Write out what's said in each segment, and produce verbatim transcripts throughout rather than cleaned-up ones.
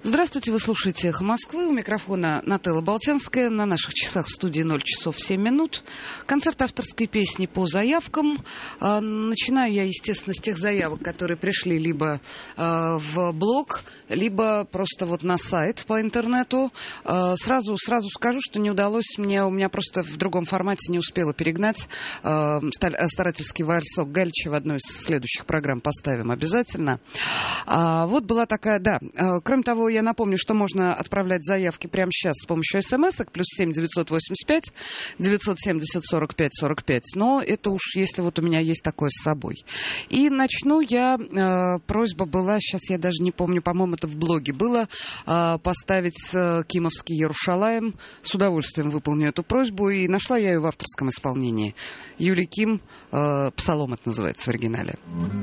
Здравствуйте, вы слушаете «Эхо Москвы». У микрофона Нателла Болтянская. На наших часах в студии ноль часов семь минут. Концерт авторской песни по заявкам. Начинаю я, естественно, с тех заявок, которые пришли либо в блог, либо просто вот на сайт по интернету. Сразу, сразу скажу, что не удалось мне, у меня просто в другом формате не успела перегнать. Старательский вальсок Галича в одной из следующих программ поставим обязательно. Вот была такая, да. Кроме того, я напомню, что можно отправлять заявки прямо сейчас с помощью смс-ок, плюс семь девятьсот восемьдесят пять девятьсот семьдесят сорок пять сорок пять. Но это уж если вот у меня есть такое с собой. И начну я, э, просьба была, сейчас я даже не помню, по-моему, это в блоге было, э, поставить э, кимовский Ярушалаем. С удовольствием выполню эту просьбу, и нашла я ее в авторском исполнении. Юлий Ким, э, «Псалом» это называется в оригинале.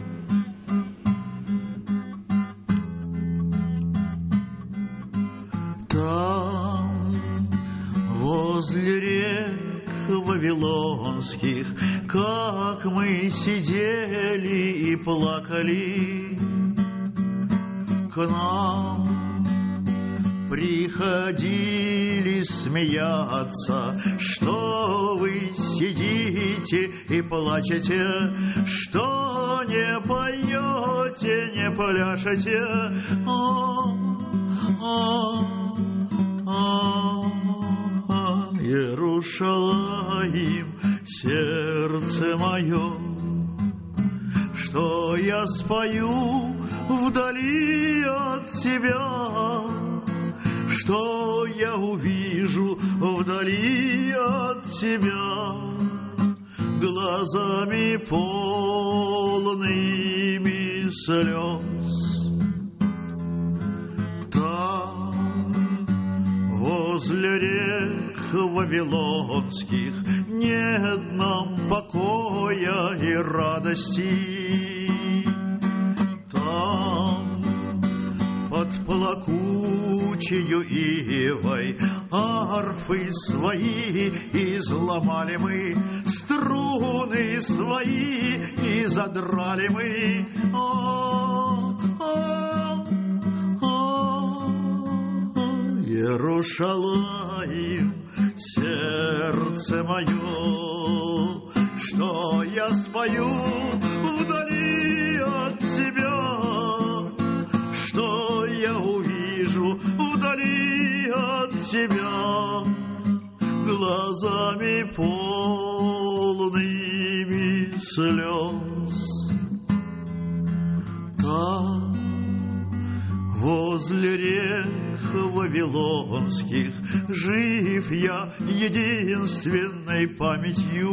Там, возле рек вавилонских, как мы сидели и плакали, к нам приходили смеяться, что вы сидите и плачете, что не поете, не пляшете. О, о, Ярушалаим, сердце мое, что я спою вдали от тебя, что я увижу вдали от тебя, глазами полными слез. Возле рек вавилонских нет нам покоя и радости. Там, под плакучею ивой, арфы свои изломали мы, струны свои и задрали мы. О, о, Ярушалаим, сердце мое, что я спою вдали от тебя, что я увижу вдали от тебя, глазами полными слез. Там, возле рек вавилонских, жив я единственной памятью.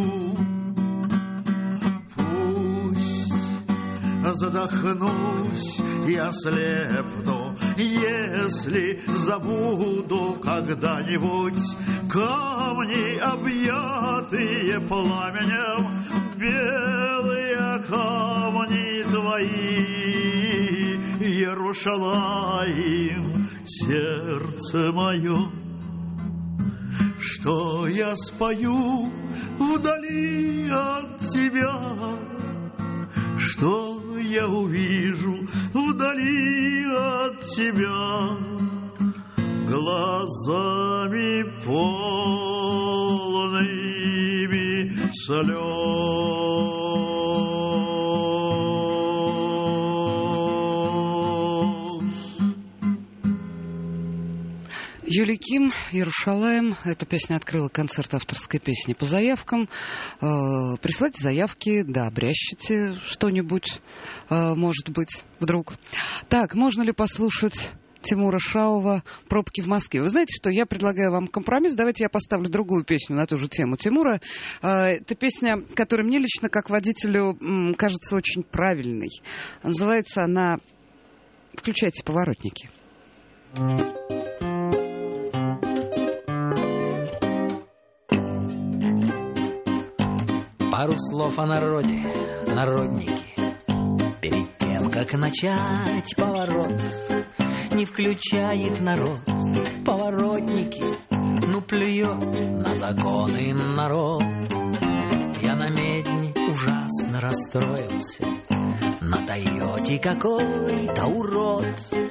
Пусть задохнусь и ослепну, если забуду когда-нибудь камни, объятые пламенем, белые камни твои. Ярушалаим, сердце мое, что я спою вдали от тебя, что я увижу вдали от тебя, глазами полными слез. Юлий Ким, Ярушалаем. Эта песня открыла концерт авторской песни по заявкам. Э, присылайте заявки, да, брящите что-нибудь, э, может быть, вдруг. Так, можно ли послушать Тимура Шаова «Пробки в Москве»? Вы знаете, что я предлагаю вам компромисс. Давайте я поставлю другую песню на ту же тему Тимура. Э, это песня, которая мне лично, как водителю, м, кажется очень правильной. Называется она «Включайте поворотники». Пару слов о народе, народники. Перед тем, как начать поворот, не включает народ поворотники. Ну плюет на законы народ. Я на медне ужасно расстроился, на Тойоте какой-то урод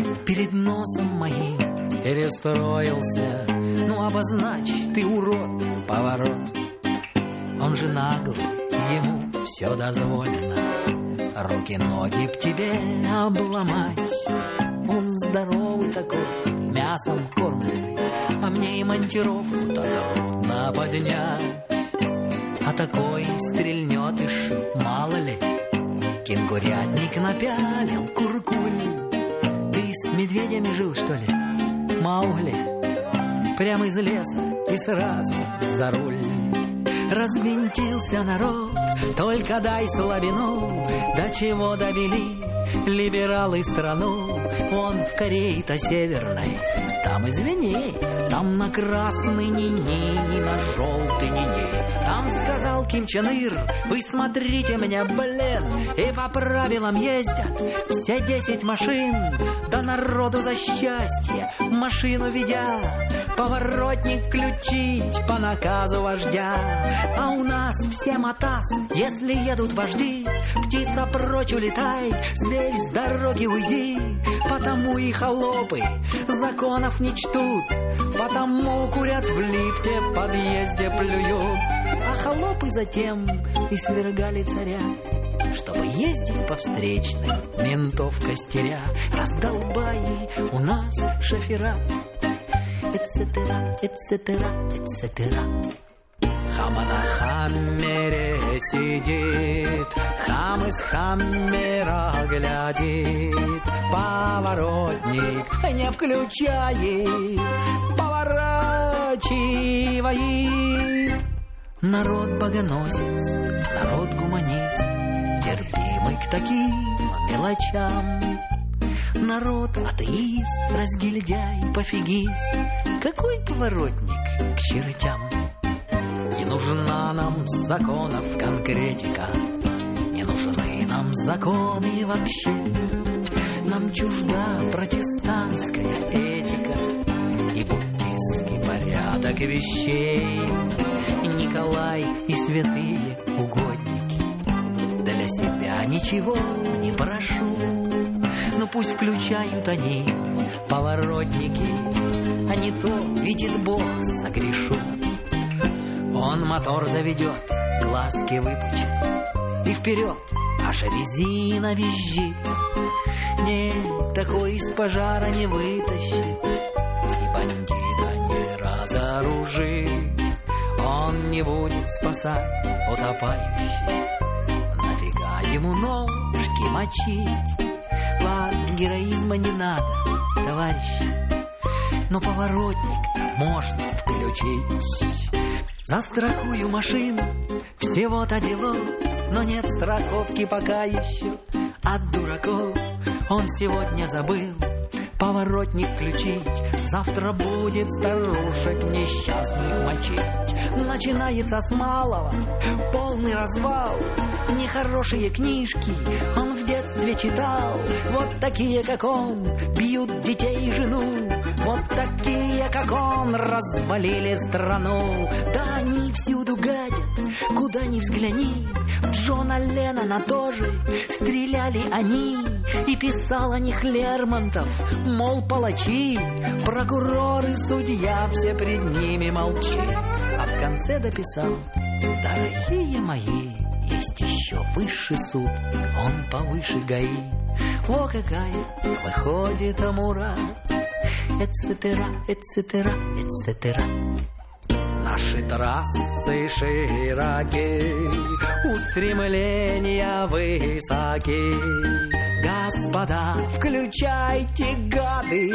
перед носом моим перестроился. Ну, обозначь, ты урод, поворот. Он же наглый, ему все дозволено. Руки-ноги б тебе обломать. Он здоровый такой, мясом кормленный, а мне и монтировку-то трудно поднять. А такой стрельнет и ш, мало ли. Кенгурятник напялил, куркуль. Ты с медведями жил, что ли, Маугли? Прямо из леса и сразу за руль. Развинтился народ, только дай слабину. До чего довели либералы страну? Вон в Корее-то северной, там, извини, там на красный ни-ни, на желтый ни-ни. Там сказал Ким Чен Ир: вы смотрите меня, блин. И по правилам ездят все десять машин. Да народу за счастье машину ведя, поворотник включить по наказу вождя. А у нас все мотас, если едут вожди. Птица прочь улетай, зверь с дороги уйди. Потому и холопы законов не чтут, потому курят в лифте, в подъезде плюют. А холопы затем и свергали царя, чтобы ездить по встречной, ментов костеря. Раздолбай у нас шофера, etc, etc, etc. Хама на хаммере сидит, хам из хаммера глядит. Поворотник не включает, поворачивает. Народ богоносец, народ гуманист, терпимый к таким мелочам. Народ атеист, разгильдяй, пофигист. Какой поворотник к чертям? Не нужна нам законов конкретика, не нужны нам законы вообще. Нам чужда протестантская этика и буддистский порядок вещей. Николай и святые угодники, для себя ничего не прошу. Но пусть включают они поворотники, а не то, видит Бог, согрешу. Он мотор заведет, глазки выпучит, и вперед аж резина визжит. Нет, такой из пожара не вытащит, и бандита не разоружит. Он не будет спасать утопающих, нафига ему ножки мочить? Ладно, героизма не надо, товарищи, но поворотник-то можно включить. Застрахую машину, всего-то делов, но нет страховки пока еще. От дураков он сегодня забыл поворотник включить. Завтра будет старушек несчастных мочить. Начинается с малого, полный развал. Нехорошие книжки он в детстве читал. Вот такие, как он, бьют детей и жену. Вот такие, как он, развалили страну. Да они всюду гадят, куда ни взгляни. В Джона Леннона тоже стреляли они. И писал о них Лермонтов, мол, палачи. Прокурор и судья, все пред ними молчат. А в конце дописал: дорогие мои, есть еще высший суд, он повыше ГАИ. О, какая выходит амура, etc, etc, etc. Наши трассы широки, устремления высоки. Господа, включайте, гады,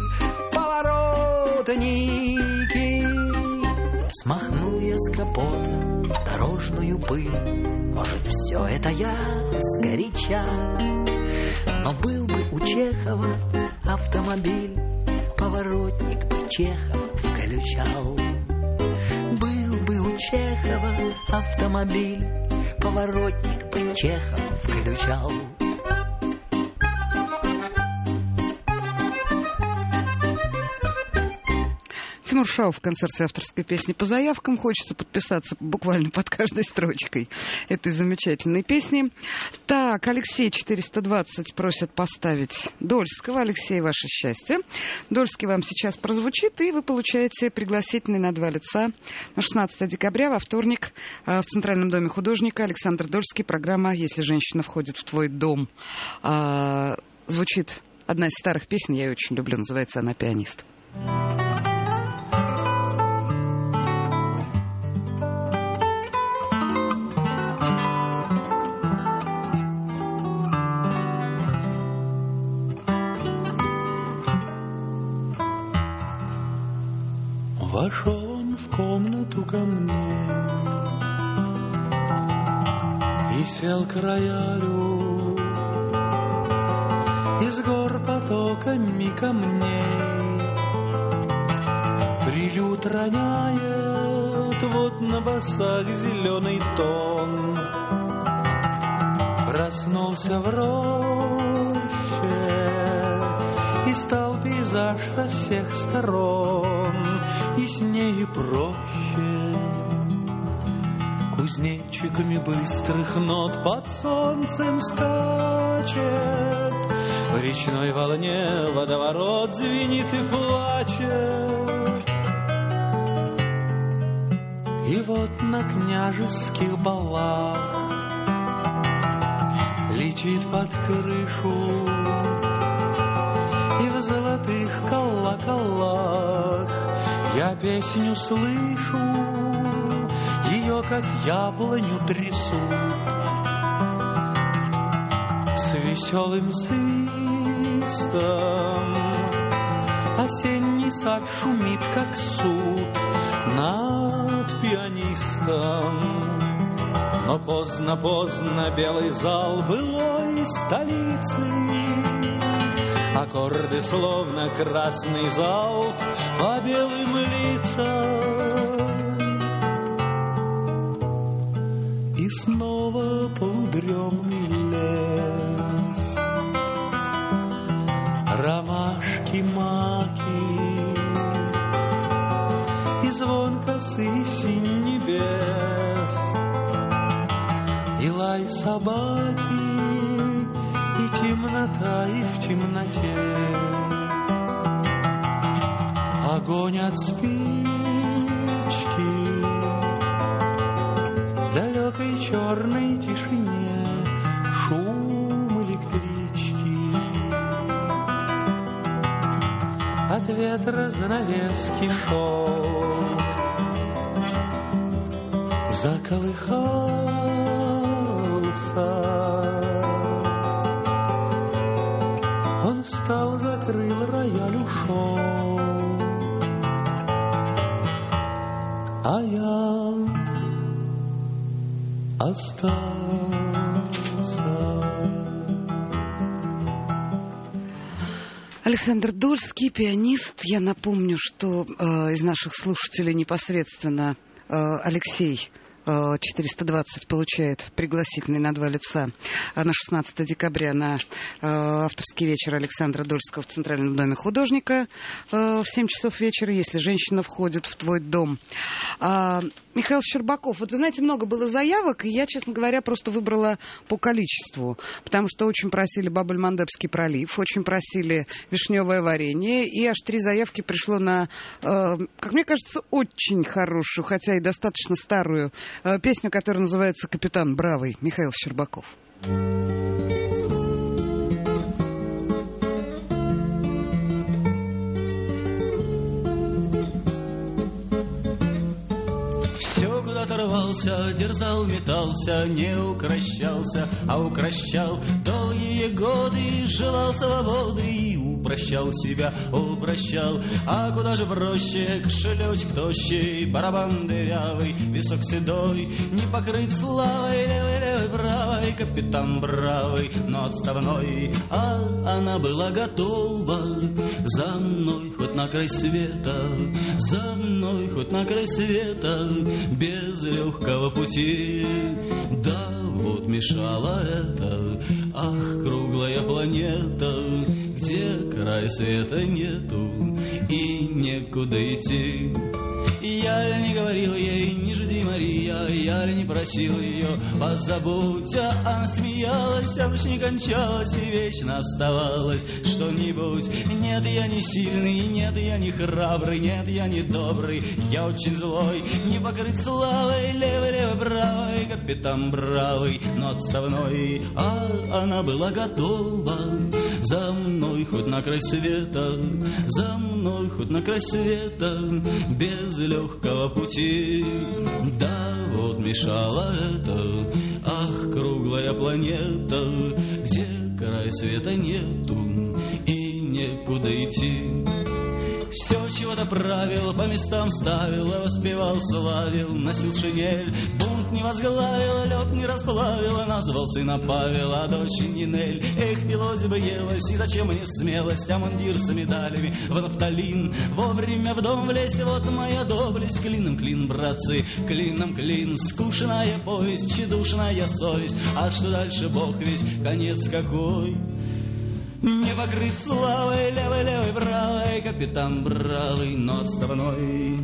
поворотники. Смахну я с капота дорожную пыль. Может, все это я сгоряча, но был бы у Чехова автомобиль, поворотник бы Чехов включал. Был бы у Чехова автомобиль, поворотник бы Чехов включал. Тимур Шаов в концерте авторской песни по заявкам. Хочется подписаться буквально под каждой строчкой этой замечательной песни. Так, Алексей четыреста двадцать просит поставить Дольского. Алексей, ваше счастье. Дольский вам сейчас прозвучит, и вы получаете пригласительный на два лица на шестнадцатое декабря во вторник в Центральном доме художника. Александр Дольский. Программа «Если женщина входит в твой дом». А, звучит одна из старых песен, я ее очень люблю, называется она «Пианист». Вошел он в комнату ко мне и сел к роялю, из гор потоками камней прилют роняет, вот на басах зеленый тон. Проснулся в роще и стал пейзаж со всех сторон яснее и проще. Кузнечиками быстрых нот под солнцем скачет, в речной волне водоворот звенит и плачет. И вот на княжеских балах летит под крышу, и в золотых колоколах я песню слышу, ее как яблоню трясут. С веселым свистом осенний сад шумит, как суд над пианистом. Но поздно-поздно белый зал былой столицы, аккорды словно красный залп по белым лицам. И снова полудремный лес, ромашки, маки, и звон косы синь небес, и лай собаки, и темнота, и в темноте огонь от спички в далекой черной тишине, шум электрички, от ветра занавески шелк заколыхался. Он встал, закрыл рояль, ушел, а я остался. Александр Дольский, пианист. Я напомню, что э, из наших слушателей непосредственно э, Алексей четыреста двадцать получает пригласительный на два лица на шестнадцатое декабря на авторский вечер Александра Дольского в Центральном доме художника в семь часов вечера, если женщина входит в твой дом. Михаил Щербаков, вот вы знаете, много было заявок, и я, честно говоря, просто выбрала по количеству, потому что очень просили Баб-эль-Мандебский пролив, очень просили вишневое варенье, и аж три заявки пришло на, как мне кажется, очень хорошую, хотя и достаточно старую песню, которая называется «Капитан Бравый». Михаил Щербаков. Оторвался, дерзал, метался, не укращался, а укращал долгие годы, желал свободы и упрощал себя, упрощал. А куда же проще, кошелечек тощий, барабан дырявый, висок седой, не покрыть славой, левой, левой, правой, капитан бравый, но отставной. А она была готова за мной хоть на край света, за мной хоть на край света, без легкого пути. Да, вот мешало это, ах, круглая планета, где край света нету, и некуда идти. Я ли не говорил ей, не жди, Мария, я ли не просил ее, позабудь, а она смеялась, а уж не кончалась и вечно оставалась что-нибудь. Нет, я не сильный, нет, я не храбрый, нет, я не добрый, я очень злой, не покрыт славой, левый, левый, правый, капитан бравый, но отставной. А она была готова за мной хоть на край света, за мной хоть на край света, без легкого пути. Да, вот мешало это, ах, круглая планета, где края света нету и некуда идти. Все чего-то правил, по местам ставил, воспевал, славил, носил шинель, бунт не возглавил, лед не расплавил, назвал сына Павела, дочь Нинель. Эх, пилось бы елось, и зачем мне смелость, а мундир с медалями в нафталин, вовремя в дом влезть, вот моя доблесть. Клином клин, братцы, клином клин, скучная повесть, тщедушная совесть, а что дальше, Бог весть, конец какой. Не покрыт славой, левой, левой, правой, капитан бравый, но отставной.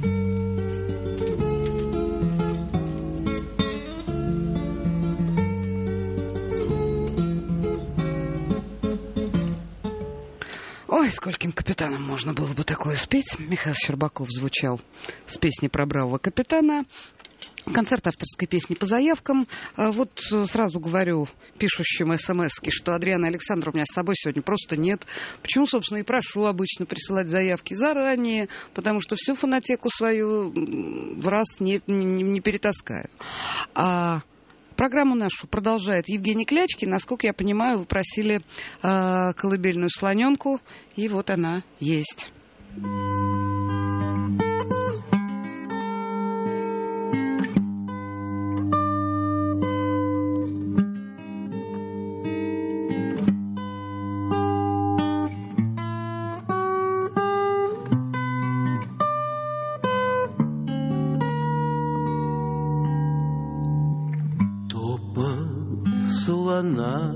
Ой, скольким капитанам можно было бы такое спеть. Михаил Щербаков звучал с песней про бравого капитана. Концерт авторской песни по заявкам. Вот сразу говорю пишущим смски, что Адрианы Александровны у меня с собой сегодня просто нет. Почему, собственно, и прошу обычно присылать заявки заранее, потому что всю фонотеку свою в раз не, не, не перетаскаю. А программу нашу продолжает Евгений Клячкин. Насколько я понимаю, вы просили э, колыбельную слоненку, и вот она есть. Слона,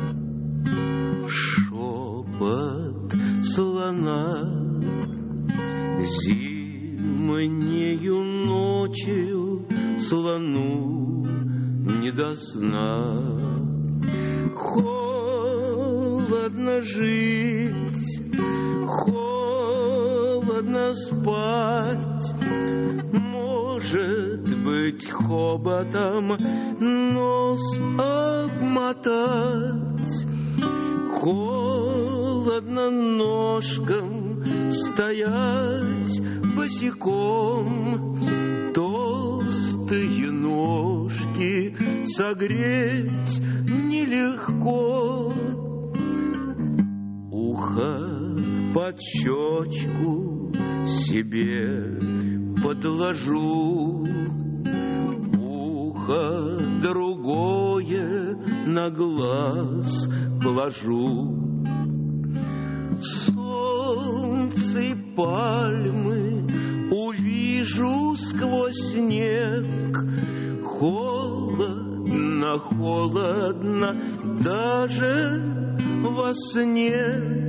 шепот слона, зимнею ночью слону не до сна. Холодно жить, холодно спать, может быть, хоботом нос обмотать. Холодно ножкам стоять босиком, толстые ножки согреть нелегко. Ухо под щечку себе подложу, ухо другое на глаз положу. Солнце и пальмы увижу сквозь снег. Холодно, холодно даже во сне.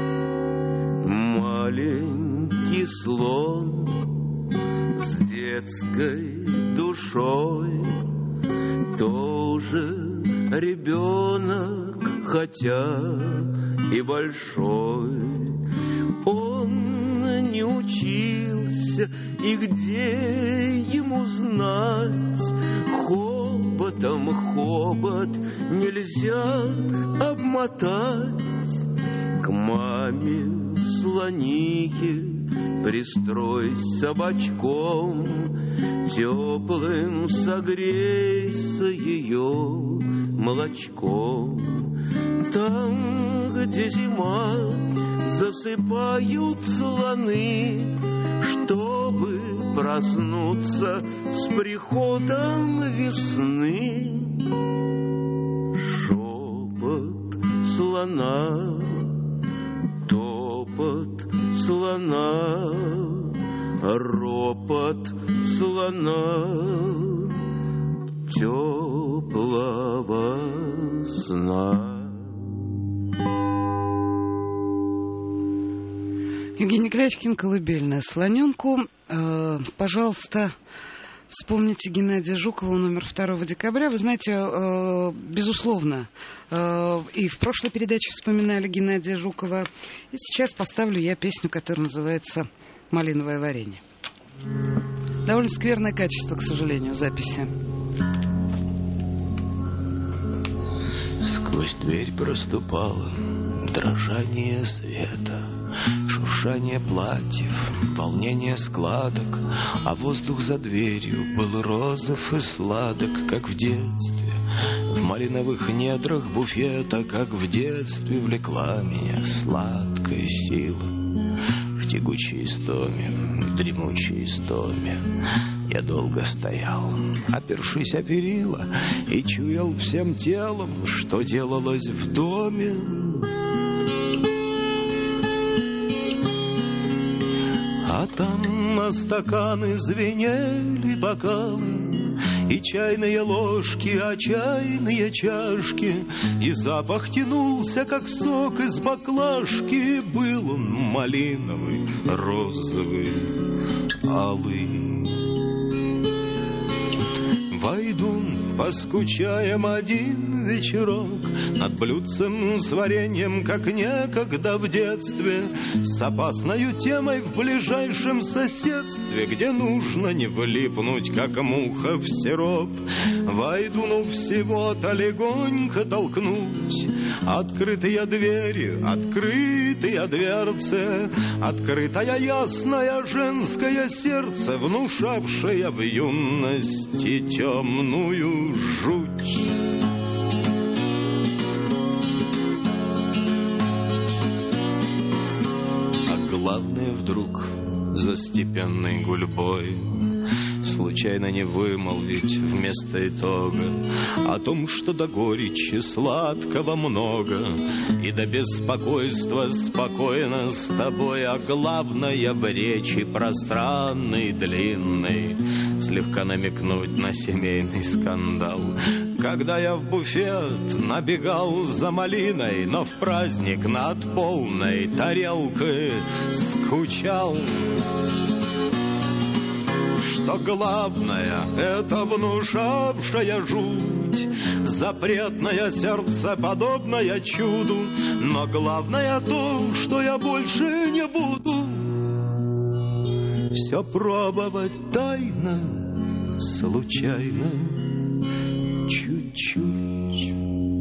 Маленький слон с детской душой, тоже ребенок, хотя и большой. Он не учился, и где ему знать? Хоботом хобот нельзя обмотать. К маме слонихе пристройся бочком, теплым согрейся ее молочком. Там, где зима, засыпают слоны, чтобы проснуться с приходом весны. Шепот слона, топот слона, ропот слона, теплого сна. Евгений Клячкин, «Колыбельная слоненку». Э, пожалуйста, вспомните Геннадия Жукова, он умер второго декабря. Вы знаете, э, безусловно, э, и в прошлой передаче вспоминали Геннадия Жукова. И сейчас поставлю я песню, которая называется «Малиновое варенье». Довольно скверное качество, к сожалению, записи. Сквозь дверь проступало дрожание света, шуршание платьев, волнение складок, а воздух за дверью был розов и сладок, как в детстве. В малиновых недрах буфета, как в детстве, влекла меня сладкая сила. В тягучей истоме, в дремучей истоме я долго стоял, опершись о перила, и чуял всем телом, что делалось в доме. А там на стаканы звенели бокалы, и чайные ложки, а чайные чашки, и запах тянулся, как сок из баклажки. Был он малиновый, розовый, алый. Войду, поскучаем один вечерок над блюдцем с вареньем, как некогда в детстве, с опасною темой в ближайшем соседстве, где нужно не влипнуть, как муха в сироп. Войду, ну всего-то легонько толкнуть открытые двери, открытые дверцы, открытое ясное женское сердце, внушавшее в юности темную жуть. А главное вдруг за степенной гульбой случайно не вымолвить вместо итога о том, что до горечи сладкого много, и до беспокойства спокойно с тобой, а главное в речи пространной, длинной слегка намекнуть на семейный скандал. Когда я в буфет набегал за малиной, но в праздник над полной тарелкой скучал, что главное — это внушавшая жуть, запретное сердце, подобное чуду. Но главное то, что я больше не буду все пробовать тайно, случайно, чуть-чуть.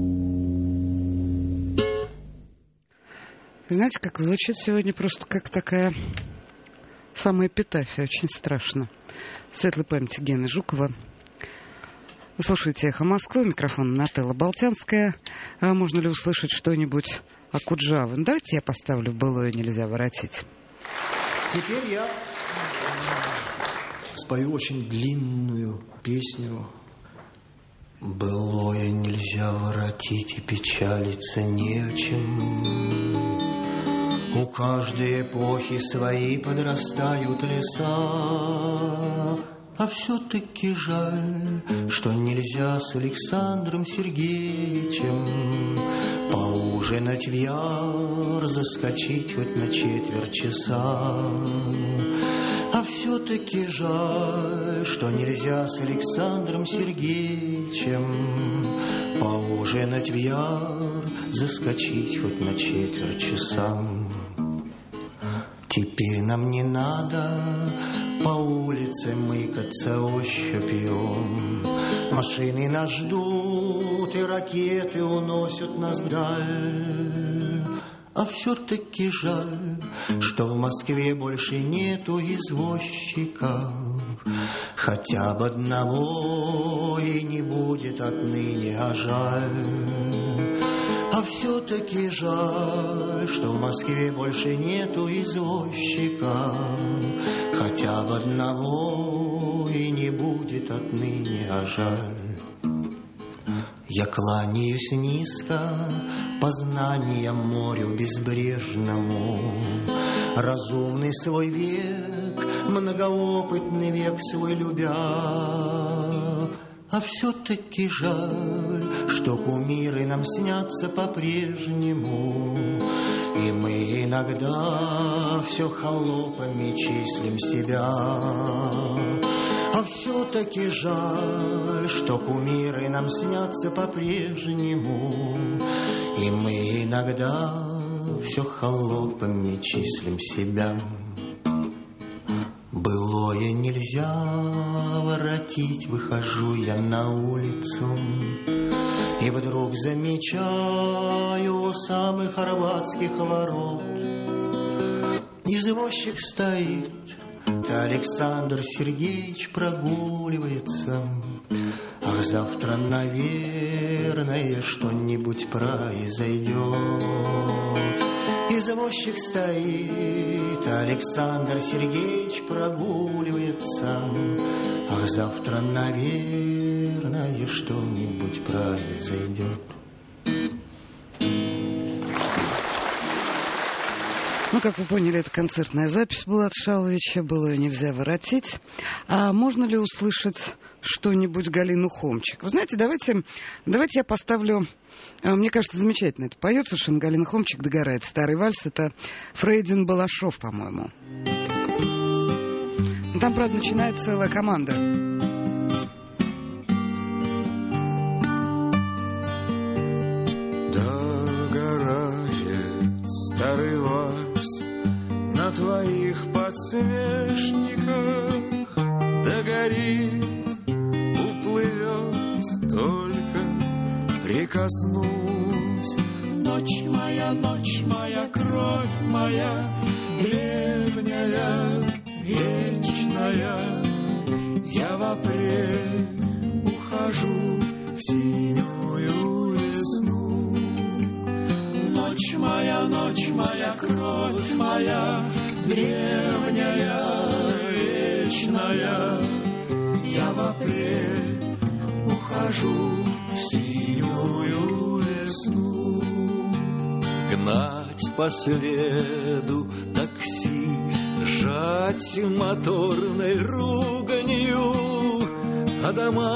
Знаете, как звучит сегодня просто как такая самоэпитафия, очень страшно. Светлой памяти Гены Жукова. Вы слушаете «Эхо Москвы», микрофон Нателла Болтянская. А можно ли услышать что-нибудь о Куджаве? Ну, давайте я поставлю «Былое нельзя воротить». Теперь я спою очень длинную песню. Былое нельзя воротить, и печалиться не о чем. У каждой эпохи свои подрастают леса, а все-таки жаль, что нельзя с Александром Сергеевичем поужинать в яр, заскочить хоть на четверть часа. А все-таки жаль, что нельзя с Александром Сергеевичем поужинать в яр, заскочить хоть на четверть часа. Теперь нам не надо по улице мыкаться ощупью. Машины нас ждут, и ракеты уносят нас вдаль. А все-таки жаль, что в Москве больше нету извозчиков. Хотя бы одного и не будет отныне, а жаль. А все-таки жаль, что в Москве больше нету извозчика. Хотя бы одного и не будет отныне, а жаль. Я кланяюсь низко познаниям морю безбрежному. Разумный свой век, многоопытный век свой любя. А все-таки жаль, что кумиры нам снятся по-прежнему, и мы иногда все холопами числим себя. А все-таки жаль, что кумиры нам снятся по-прежнему, и мы иногда все холопами числим себя. Былое нельзя воротить, выхожу я на улицу, и вдруг замечаю у самых арбатских ворот извозчик стоит, да Александр Сергеевич прогуливается. Ах, завтра, наверное, что-нибудь произойдет. Извозчик стоит, Александр Сергеевич прогуливается. Ах, завтра, наверное, что-нибудь произойдет. Ну, как вы поняли, это концертная запись Булата Шаловича, было ее нельзя воротить. А можно ли услышать что-нибудь Галину Хомчик? Вы знаете, давайте, давайте я поставлю... Мне кажется, замечательно это поет совершенно Галина Хомчик, догорает старый вальс. Это Фрейдин Балашов, по-моему. Там, правда, начинает целая команда. Догорает старый вальс на твоих подсвечниках, догорит, уплывет, только прикоснусь. Ночь моя, ночь моя, кровь моя, древняя, вечная, я в апрель ухожу в синюю весну. Ночь моя, ночь моя, кровь моя, древняя, вечная, я в апрель ухожу в синюю весну. Гнать по следу такси, жать моторной руганью, а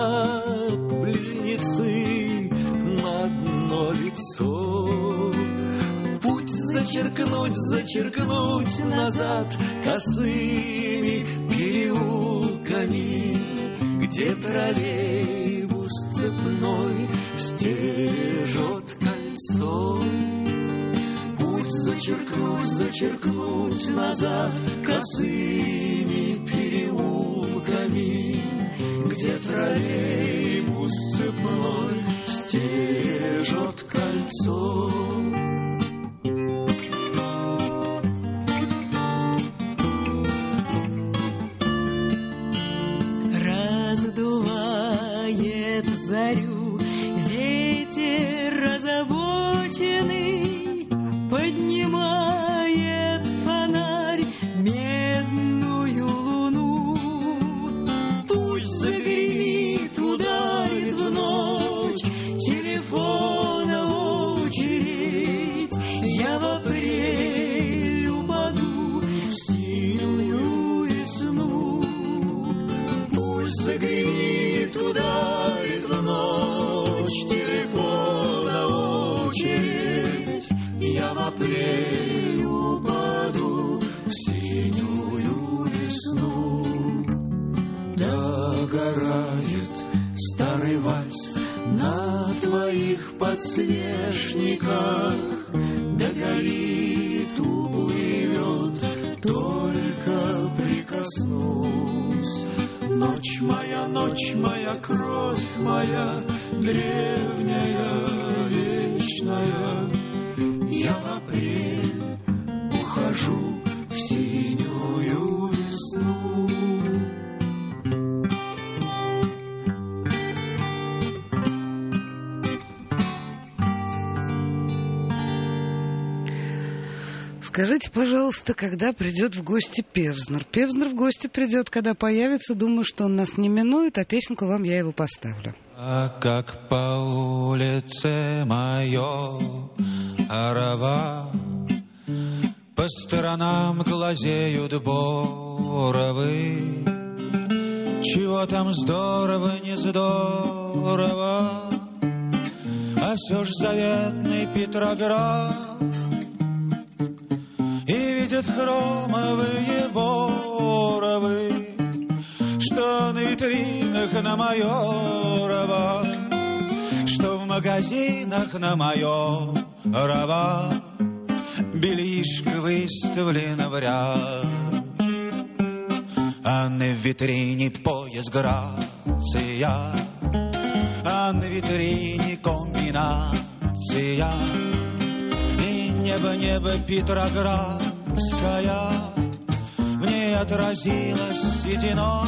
дома-близнецы на одно лицо. Путь зачеркнуть, зачеркнуть назад косыми переулками, где троллейбус цепной стережет кольцо. Путь зачеркнуть, зачеркнуть назад косыми переулками, где троллейбус цепной стережет кольцо. Раздувает зарю ветер озабоченный, поднимает фонарь медную луну. Пусть загремит, ударит в ночь телефона очередь, я в апрель упаду в синюю весну. Пусть загремит, ударит в ночь телефона очередь, я в апрель упаду в синюю весну. Догорает старый вальс на твоих подсвечниках, догорит, уплывет, только прикоснусь. Ночь моя, ночь моя, кровь моя, древняя, вечная, я в апрель ухожу в синюю весну. Скажите, пожалуйста, когда придет в гости Певзнер? Певзнер в гости придет, когда появится. Думаю, что он нас не минует, а песенку вам я его поставлю. А как по улице мое орова, по сторонам глазеют боровы. Чего там здорово, не здорово, а все ж заветный Петроград. И ведь видят хромовые боровы, что на витринах на Майорова, что в магазинах на Майорова бельишко выставлено в ряд, а на витрине пояс Грация, а на витрине комбинация. И небо, небо Петроградская в ней отразилась сединой,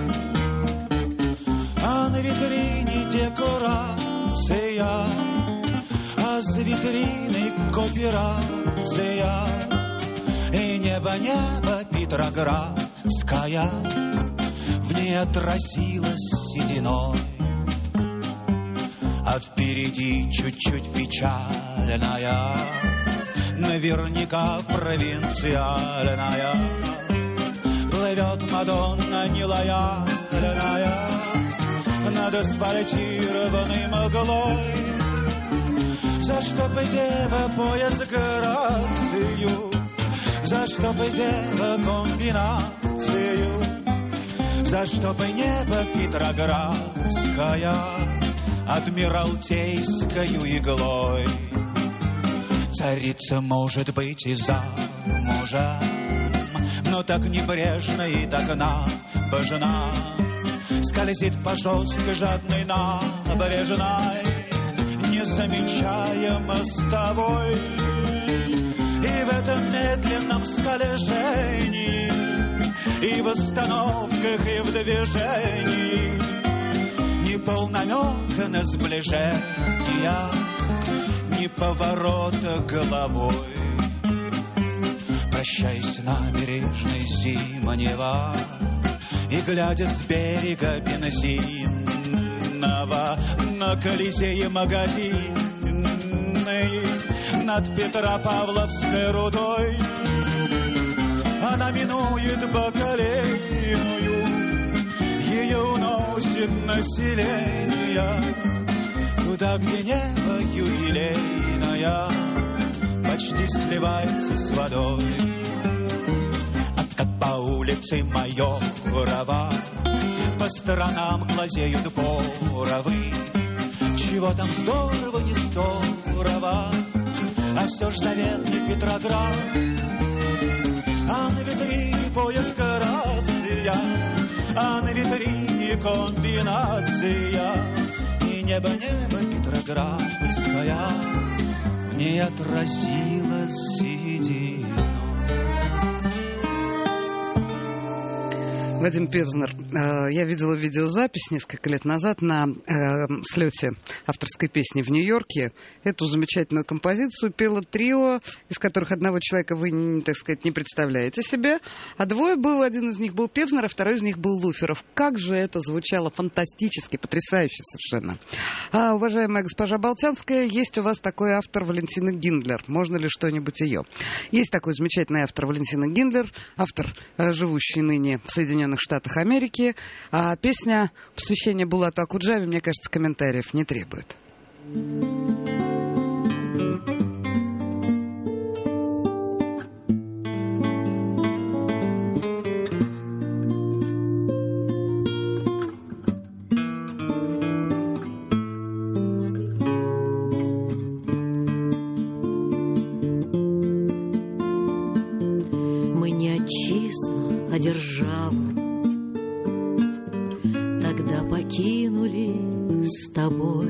а на витрине декорация, а за витриной кооперация. И небо, небо Петроградская в ней отразилась сединой, а впереди чуть-чуть печальная, наверняка провинциальная, плывет Мадонна нелояльная над асфальтированной мглой. За что бы дева пояс грацию, за что бы дева комбинацию, за что бы небо Петроградская адмиралтейскою иглой. Царица может быть и замужем, но так небрежно и так набожна, скользит по жесткой жадной набережной, не замечая мостовой. И в этом медленном скольжении, и в остановках, и в движении ни полнамека на сближение, ни поворота головой. Прощаясь набережной Зимнего и глядя с берега бензинного на Колизее магазинный над Петропавловской рудой, она минует Бакалейную, ее уносит население туда, где небо юбилейное почти сливается с водой. А как по улице Майорова по сторонам глазеют боровы, чего там здорово, не здорово, а все ж заветный Петроград. А на витрине пояс Грация, а на витрине комбинация. И небо, небо Петроградская в ней отразилась сединой. Вадим Певзнер. Я видела видеозапись несколько лет назад на э, слете авторской песни в Нью-Йорке. Эту замечательную композицию пело трио, из которых одного человека вы, так сказать, не представляете себе, а двое был, один из них был Певзнер, а второй из них был Луферов. Как же это звучало фантастически, потрясающе совершенно. А, уважаемая госпожа Болтянская, есть у вас такой автор Валентина Гиндлер. Можно ли что-нибудь ее? Есть такой замечательный автор Валентина Гиндлер, автор, э, живущий ныне в Соединенных Штатах Америки. А песня посвящения Булату Акуджаве, мне кажется, комментариев не требует. Мы не отчизну, а державу тогда покинули с тобой.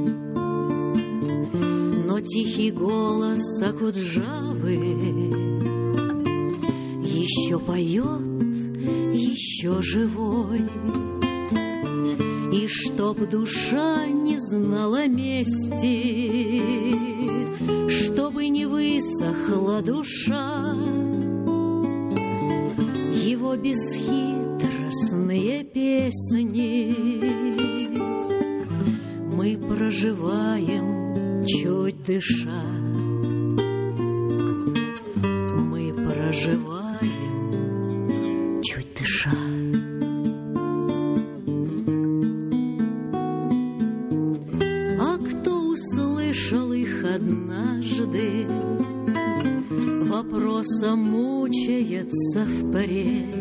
Но тихий голос Акуджавы еще поет, еще живой. И чтоб душа не знала мести, чтобы не высохла душа, его бесхитростные песни мы проживаем, чуть дыша. Мы проживаем, чуть дыша. А кто услышал их однажды, вопросом мучился мучается впредь.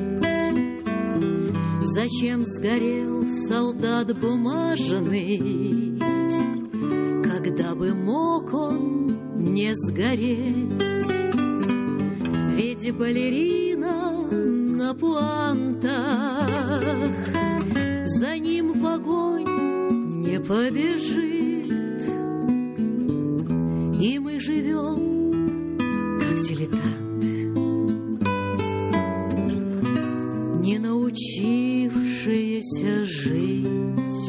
Зачем сгорел солдат бумажный, когда бы мог он не сгореть? Ведь балерина на пуантах за ним в огонь не побежит. И мы живем, как дилетанты, не научившиеся жить,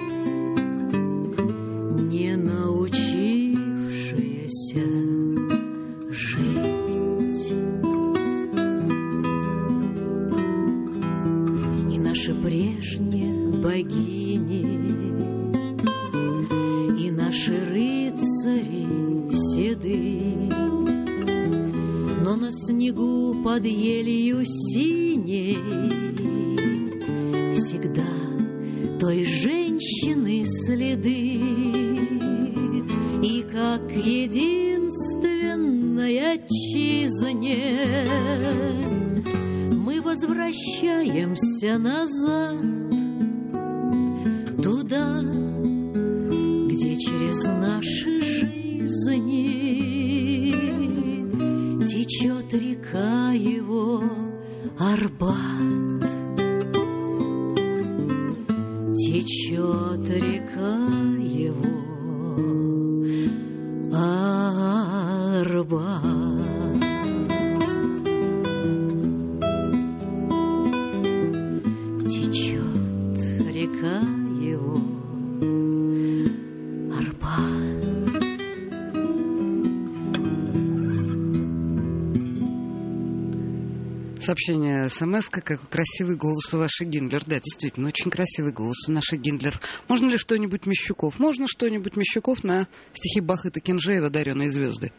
не научившиеся жить. И наши прежние богини, и наши рыцари седы, но на снегу под елью синей всегда той женщины следы. И как единственной отчизне мы возвращаемся назад, туда, где через наши жизни течет река его Арбат. Течет река его Арбат. Течет река его Арбат. Сообщение смс-ка, какой красивый голос у вашей Гиндлер. Да, действительно, очень красивый голос у нашей Гиндлер. Можно ли что-нибудь Мещуков? Можно что-нибудь Мещуков на стихи Бахыта Кинжеева «Дареные звезды».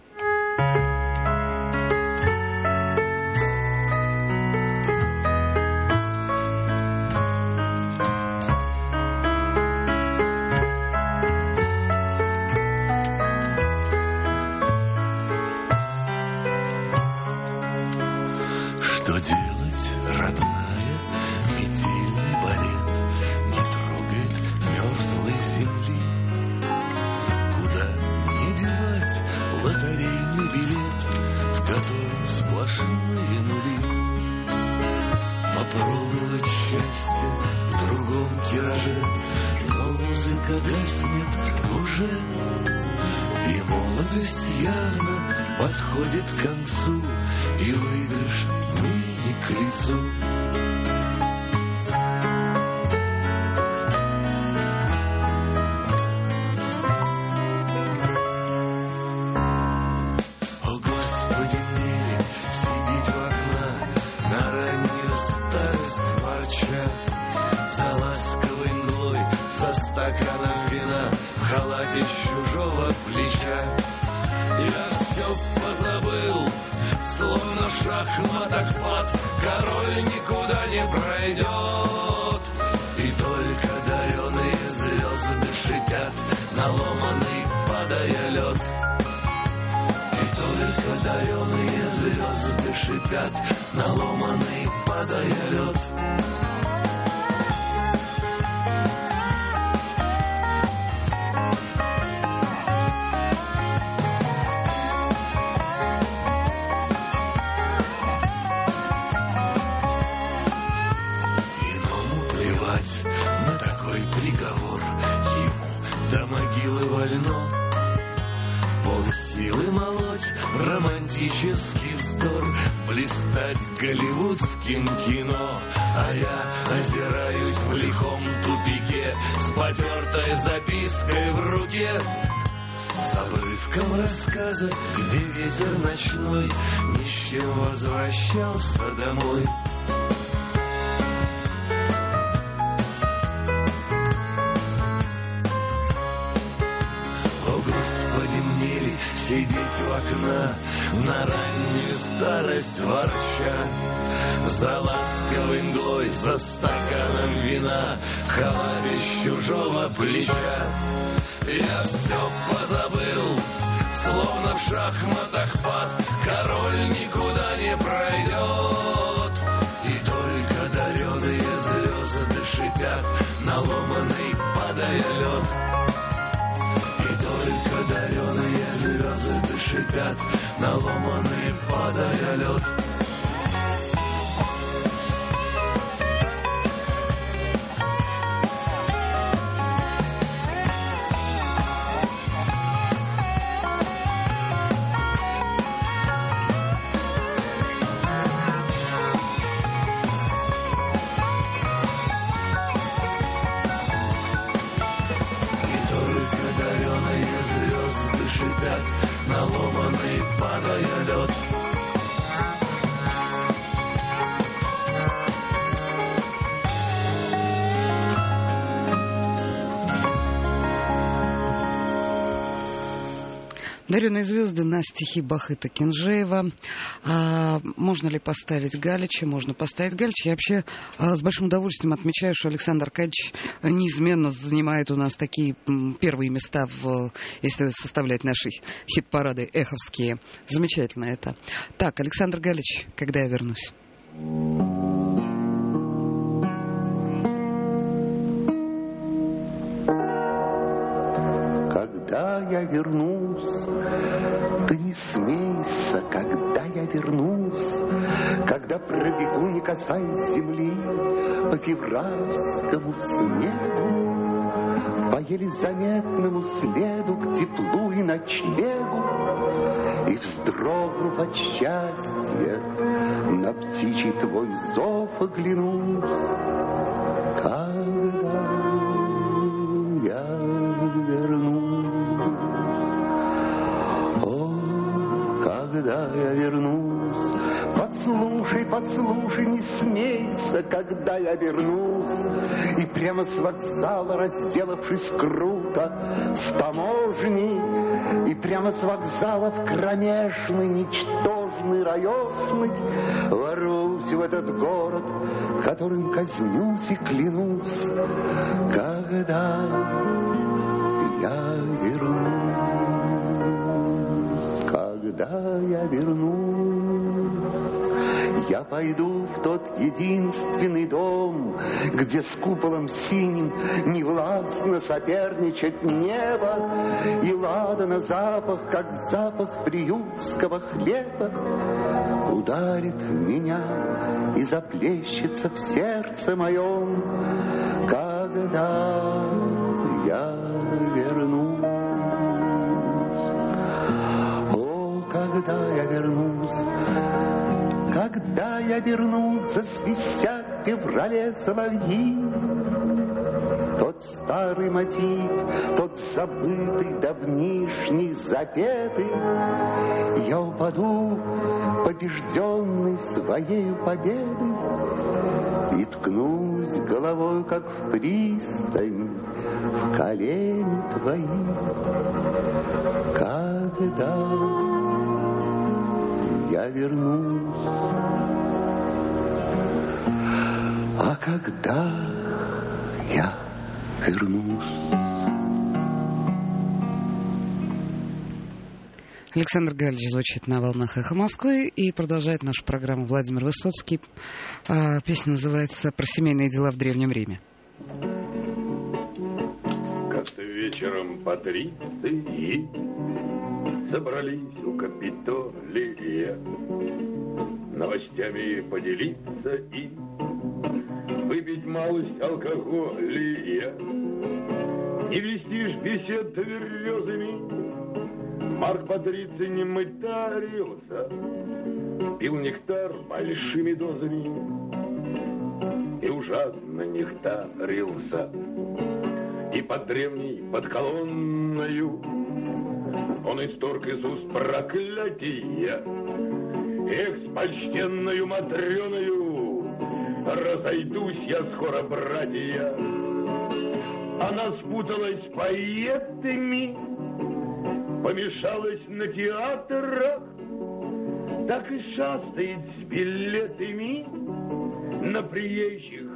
Что делать, родная? Метельный балет не трогает мерзлой земли. Куда не девать лотерейный билет, в котором сплошные нули? Попробовать счастье в другом тираже, но музыка гаснет уже, и молодость явно подходит к концу, и выигрыш ныне к лицу. О, Господи, мне ли сидеть у окна, на раннюю старость ворча, за ласковой мглой, за стаканом вина, в халате с чужого плеча? Я все позабыл, словно в шахматах пад, король никуда не пройдет. И только дареные звезды шипят на ломаный падая лед. И только дареные звезды шипят на ломаный падая лед. На такой приговор ему до могилы вольно. Полсилы молоть романтический вздор, блистать голливудским кино. А я озираюсь в лихом тупике с потертой запиской в руке, с обрывком рассказа, где ветер ночной ни с чем возвращался домой. Сидеть у окна, на раннюю старость ворча, за ласковой мглой, за стаканом вина, в халате с чужого плеча. Я все позабыл, словно в шахматах пад, король никуда не пройдет. И только дареные звезды шипят, на ломаный падая лед. И только дареные звезды шипят, на ломаный падая лед. На ломаный падая лед. «Дареные звезды» на стихи Бахыта Кенжеева. А, можно ли поставить Галича? Можно поставить Галича. Я вообще а, с большим удовольствием отмечаю, что Александр Аркадьевич неизменно занимает у нас такие м, первые места, в, если составлять наши хит-парады эховские. Замечательно это. Так, Александр Галич, «Когда я вернусь». Когда я вернусь, ты не смейся, когда я вернусь, когда пробегу, не касаясь земли, по февральскому снегу, по еле заметному следу к теплу и ночлегу, и вздрогнув от счастья, на птичий твой зов оглянусь, когда я вернусь. Когда я вернусь, послушай, послушай, не смейся, когда я вернусь, и прямо с вокзала, разделавшись круто с таможней, и прямо с вокзала в кромешный, ничтожный, раешный, ворвусь в этот город, которым казнюсь и клянусь, когда я вернусь. Когда я вернусь, я пойду в тот единственный дом, где с куполом синим невластно соперничать небо, и ладана запах, как запах приютского хлеба, ударит в меня и заплещется в сердце моем, когда я вернусь. Когда я вернусь, когда я вернусь, засвистят в феврале соловьи. Тот старый мотив, тот забытый, давнишний, запетый, я упаду, побежденный своей победой, и ткнусь головой, как в пристань, в колени твои. Когда я вернусь, а когда я вернусь. Александр Галич звучит на волнах «Эхо Москвы», и продолжает нашу программу Владимир Высоцкий. Песня называется «Про семейные дела в Древнем Риме». Как-то вечером патриции собрались у Капитолия новостями поделиться и выпить малость алкоголя. Не вести ж бесед тверезыми, Марк Патриций не мытарился, пил нектар большими дозами и ужасно нектарился. И под древней, под колонною он исторг из уст проклятия. Эх, с почтенною Матрёною разойдусь я скоро, братья. Она спуталась с поэтами, помешалась на театрах, так и шастает с билетами на приезжих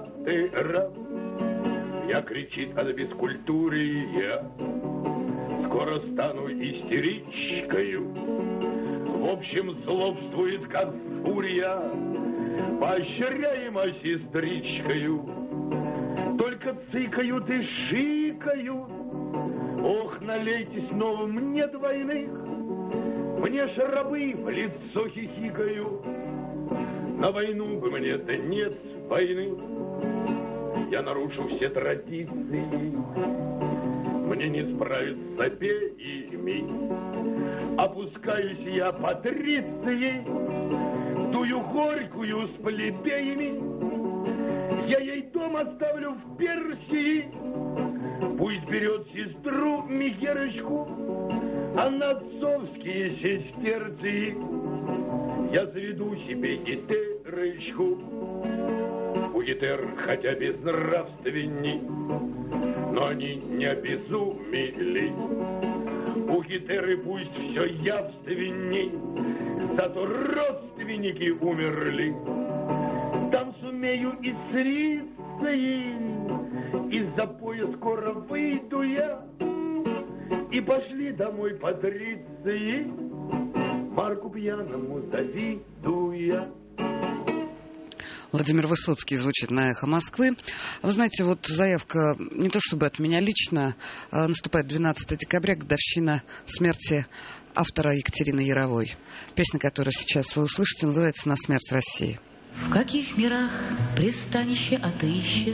гладиаторах. Я, кричит, она бескультурия, скоро стану истеричкою. В общем, злобствует, как фурия, поощряема сестричкою. Только цыкают и шикают. Ох, налейте снова мне двойных, мне ж рабы в лицо хихикают. На войну бы мне, да нет войны. Я нарушу все традиции, мне не справиться с обеими. Опускаюсь я патрицией, дую горькую с плебеями. Я ей дом оставлю в Персии, пусть берет сестру Михерочку, а на отцовские сестерции я заведу себе гитерочку. У гитер хотя безнравственней, но они не обезумели. У гитеры пусть все явственней, зато родственники умерли. Там сумею и сриться ей, из-за поя скоро выйду я, и пошли домой патриции, Марку пьяному завидуя. Владимир Высоцкий звучит на «Эхо Москвы». Вы знаете, вот заявка не то чтобы от меня лично, а наступает двенадцатого декабря, годовщина смерти автора Екатерины Яровой. Песня, которую сейчас вы услышите, называется «На смерть России». В каких мирах пристанище отыщет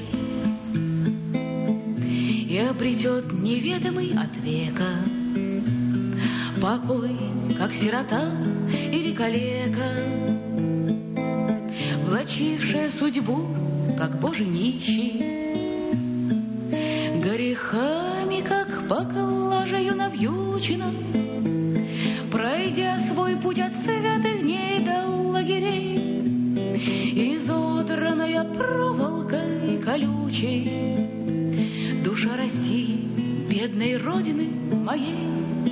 и обретет неведомый от века покой, как сирота или калека, влачившая судьбу, как божий нищий, грехами, как поклажею навьючена, пройдя свой путь от святых дней до лагерей, изодранная проволокой колючей, душа России, бедной родины моей,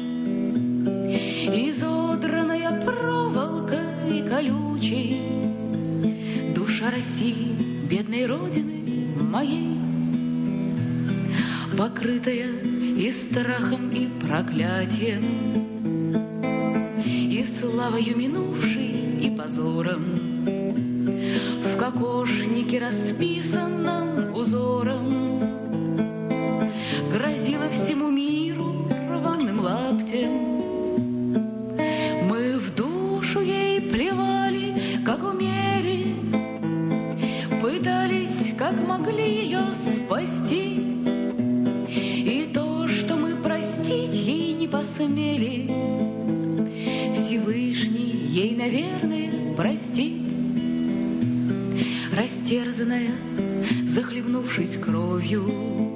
изодранная проволокой колючей, душа России, бедной родины моей, покрытая и страхом, и проклятием, и славою минувшей, и позором, в кокошнике расписанном узором, грозила всему миру рваным лаптем. Мы в душу ей плевали, как умели, пытались, как могли ее спасти, и то, что мы простить ей не посмели, Всевышний ей, наверное, простит. Растерзанная, захлебнувшись кровью,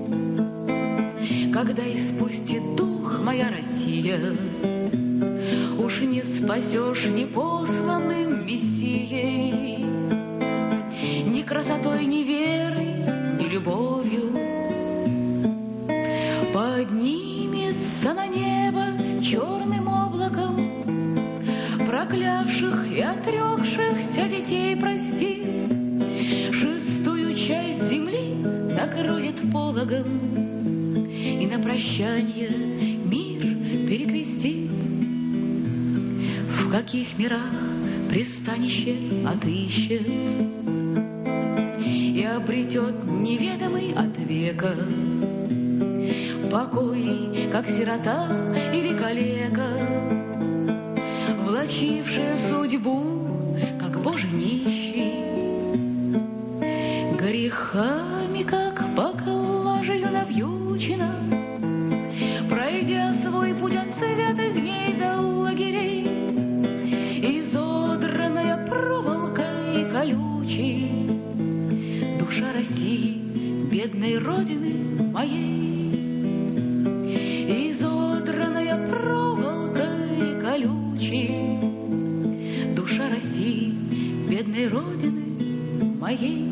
когда испустит дух моя Россия, уж не спасешь ни посланным Мессией, ни красотой, ни верой, ни любовью. Поднимется на небо черным облаком проклявших и отрекшихся детей простит, шестую часть земли накроет пологом и на прощанье мир перекрестит. В каких мирах пристанище отыщет и обретет неведомый от века покой, как сирота или калека, влачившая судьбу, как божий нищий, грехами, как поклажею навьючена, пройдя свой путь от святых дней до лагерей, изодранная проволокой колючей, душа России, бедной родины моей, изодранная проволокой колючей, душа России, бедной родины моей.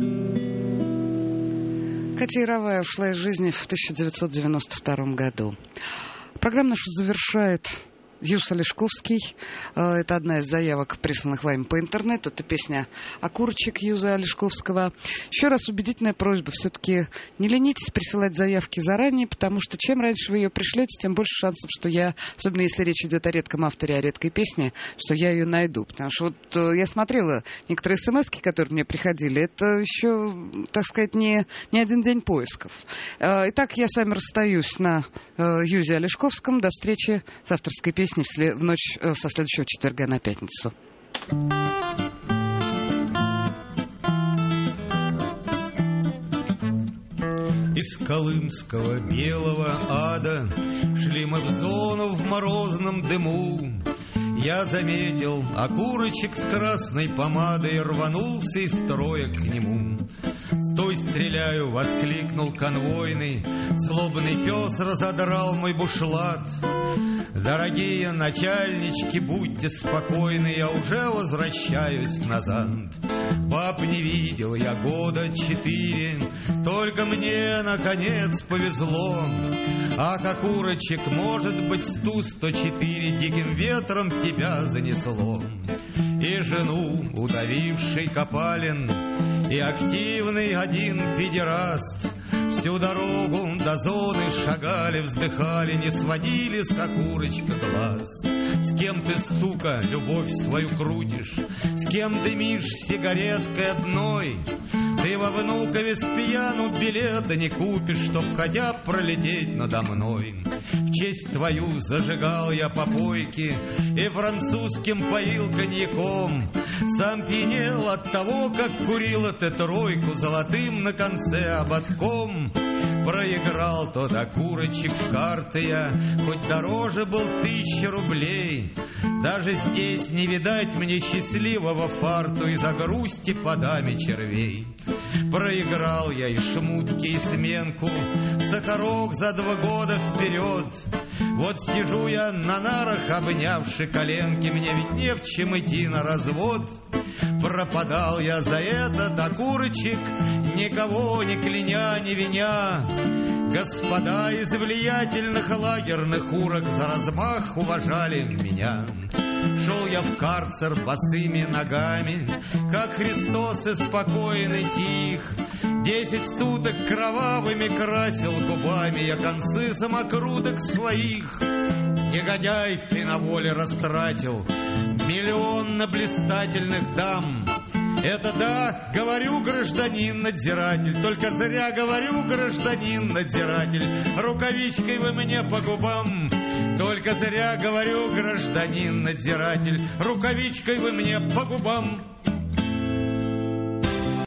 Катя Яровая ушла из жизни в тысяча девятьсот девяносто втором году. Программу нашу завершает Юс Олешковский. Это одна из заявок, присланных вами по интернету. Это песня «Окурочек» Юза Олешковского. Еще раз убедительная просьба. Все-таки не ленитесь присылать заявки заранее, потому что чем раньше вы ее пришлете, тем больше шансов, что я, особенно если речь идет о редком авторе, о редкой песне, что я ее найду. Потому что вот я смотрела некоторые смс-ки, которые мне приходили. Это еще, так сказать, не, не один день поисков. Итак, я с вами расстаюсь на Юзе Олешковском. До встречи с авторской песней в ночь со следующего четверга на пятницу. Из колымского белого ада шли мы в зону в морозном дыму. Я заметил окурочек с красной помадой, рванулся из строя к нему. «Стой, стреляю!» — воскликнул конвойный. Злобный пес разодрал мой бушлат. «Дорогие начальнички, будьте спокойны, я уже возвращаюсь назад. Баб не видел я года четыре, только мне, наконец, повезло. Ах, окурочек, может быть, сто сто четыре диким ветром тебя занесло. И жену, удавивший Копалин, и активный один педераст, всю дорогу до зоны шагали, вздыхали, не сводили с окурочка глаз. С кем ты, сука, любовь свою крутишь, с кем дымишь сигареткой одной? Ты во Внукове с пьяну билета не купишь, чтоб хотя пролететь надо мной. В честь твою зажигал я попойки и французским поил коньяком. Сам пьянел от того, как курил эту тройку золотым на конце ободком. Проиграл тот окурочек в карты я, хоть дороже был тысяча рублей. Даже здесь не видать мне счастливого фарту из-за грусти подами червей. Проиграл я и шмутки, и сменку, сахарок за два года вперед. Вот сижу я на нарах, обнявши коленки, мне ведь не в чем идти на развод. Пропадал я за этот окурочек, никого не кляня, не виня. Господа из влиятельных лагерных урок за размах уважали меня. Шел я в карцер босыми ногами, как Христос и спокоен и тих. Десять суток кровавыми красил губами я концы самокруток своих. Негодяй, ты на воле растратил миллион на блистательных дам. Это да, говорю, гражданин-надзиратель, только зря говорю, гражданин-надзиратель. Рукавичкой вы мне по губам, только зря говорю, гражданин-надзиратель. Рукавичкой вы мне по губам.